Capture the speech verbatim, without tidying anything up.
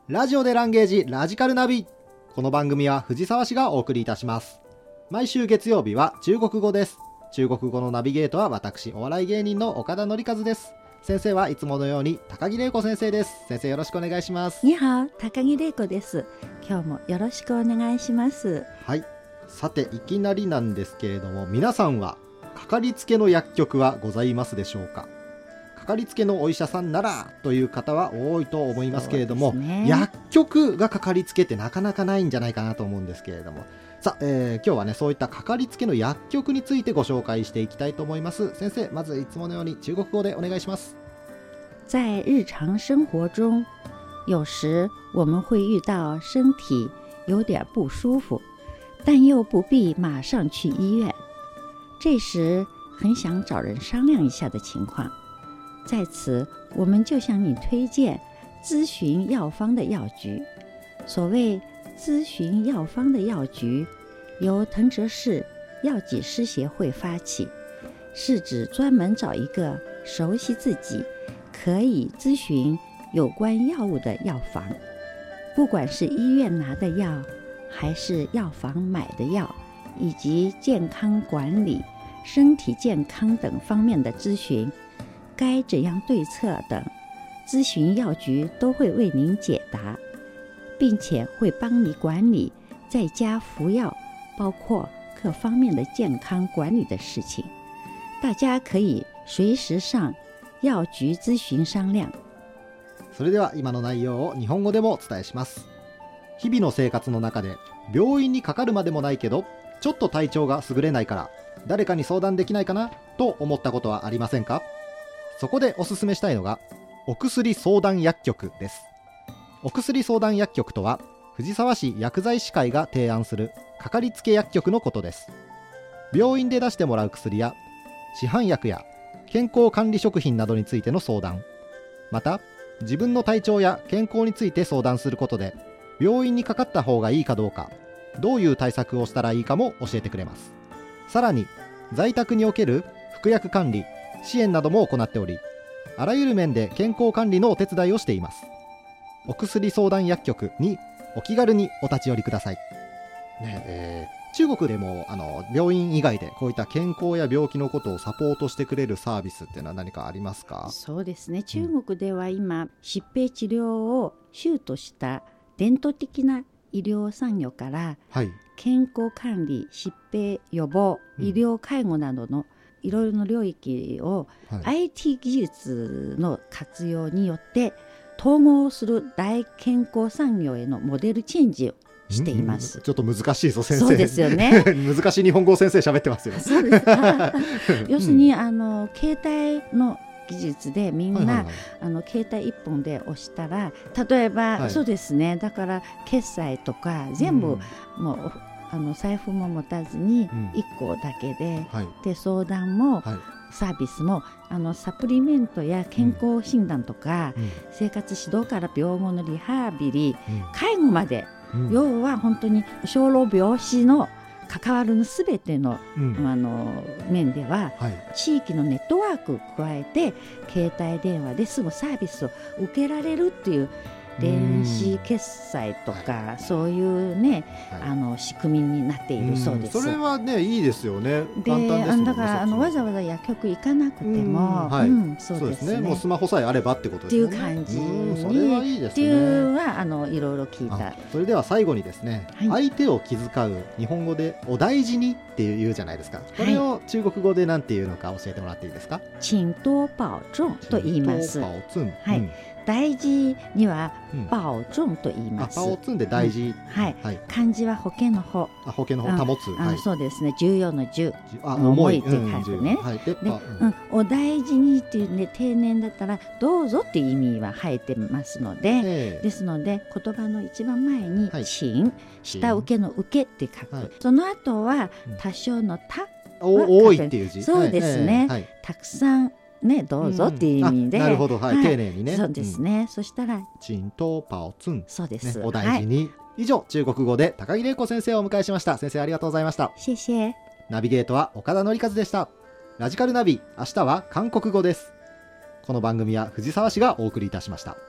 ラジオでランゲージラジカルナビ。この番組は藤沢市がお送りいたします。毎週月曜日は中国語です。中国語のナビゲートは私、お笑い芸人の岡田紀和です。先生はいつものように高木玲子先生です。先生よろしくお願いします。 にはお、高木玲子です。今日もよろしくお願いします。 はい、さていきなりなんですけれども、皆さんはかかりつけの薬局はございますでしょうか。かかりつけのお医者さんならという方は多いと思いますけれども、ね、薬局がかかりつけってなかなかないんじゃないかなと思うんですけれども、さあ、えー、今日はねそういったかかりつけの薬局についてご紹介していきたいと思います。先生、まずいつものように中国語でお願いします。 在日常生活中，有時我们会遇到身体有点不舒服，但又不必马上去医院，这时很想找人商量一下的情况，在此我们就向你推荐咨询药方的药局。所谓咨询药方的药局，由藤泽市药剂师协会发起，是指专门找一个熟悉自己可以咨询有关药物的药房，不管是医院拿的药还是药房买的药，以及健康管理、身体健康等方面的咨询，该怎样对策等，咨询药局都会为您解答，并且会帮你管理在家服药，包括各方面的健康管理的事情。大家可以随時上药局咨詢商量。 それでは今の内容を日本語でもお伝えします。日々の生活の中で病院にかかるまでもないけど、ちょっと体調が優れないから誰かに相談できないかなと思ったことはありませんか。そこでおすすめしたいのがお薬相談薬局です。お薬相談薬局とは藤沢市薬剤師会が提案するかかりつけ薬局のことです。病院で出してもらう薬や市販薬や健康管理食品などについての相談、また自分の体調や健康について相談することで病院にかかった方がいいかどうか、どういう対策をしたらいいかも教えてくれます。さらに在宅における服薬管理、支援なども行っており、あらゆる面で健康管理のお手伝いをしています。お薬相談薬局にお気軽にお立ち寄りください、ねえー、中国でもあの病院以外でこういった健康や病気のことをサポートしてくれるサービスっていうのは何かありますか。 そうですね、中国では今、うん、疾病治療を主とした伝統的な医療産業から、はい、健康管理、疾病予防、うん、医療介護などのいろいろな領域を、はい、アイティー 技術の活用によって統合する大健康産業へのモデルチェンジをしています、 うん、ちょっと難しいぞ先生。 そうですよね難しい日本語を先生喋ってますよ。 そうですか要するに、うん、あの携帯の技術でみんな、はいはいはい、あの携帯一本で押したら、例えば、はい、そうですね、だから決済とか全部、うん、もうあの財布も持たずにいっこだけで、うん、はい、で相談も、はい、サービスもあのサプリメントや健康診断とか、うん、生活指導から病後のリハビリ、うん、介護まで、うん、要は本当に小老病死の関わるすべての、うん、あの面では、はい、地域のネットワークを加えて携帯電話ですぐサービスを受けられるっていう電子決済とか、はい、そういうね、はい、あの仕組みになっているそうです。 それはねいいですよね。 で、 簡単ですもんね。 だからあのわざわざ薬局行かなくても、 はい、うん、そうですね、もうスマホさえあればってことですね。 っていう感じに、 それはいいですね。 っていうのはあのいろいろ聞いた。 それでは最後にですね、はい、相手を気遣う日本語でお大事にっていうじゃないですか。これを中国語でなんていうのか教えてもらっていいですか。 請多保重と言います。 請多保重、 はい、うん、大事には保重と言います。 保重で大事、 うん、はい、はい、漢字は保険の保、 あ、保険の保、保つ、 あ、はい、そうですね、重要の重、 あ、 重いって書くね、 うん、はい、で、 で、うん、お大事にっていうね、丁寧だったらどうぞっていう意味は入ってますので、えー、ですので言葉の一番前に、はい、請、下請けの受けって書く、はい、その後は多少の他、 お、多いっていう字、 そうですね、はい、たくさんね、どうぞっていう意味で、 うん、なるほど、はい、はい、丁寧にね、 そうですね、うん、そしたら請多保重、 そうです、 ね、お大事に、はい、以上中国語で高木玲子先生をお迎えしました。先生ありがとうございました。 謝謝。 ナビゲートは岡田紀和でした。ラジカルナビ、明日は韓国語です。この番組は藤沢市がお送りいたしました。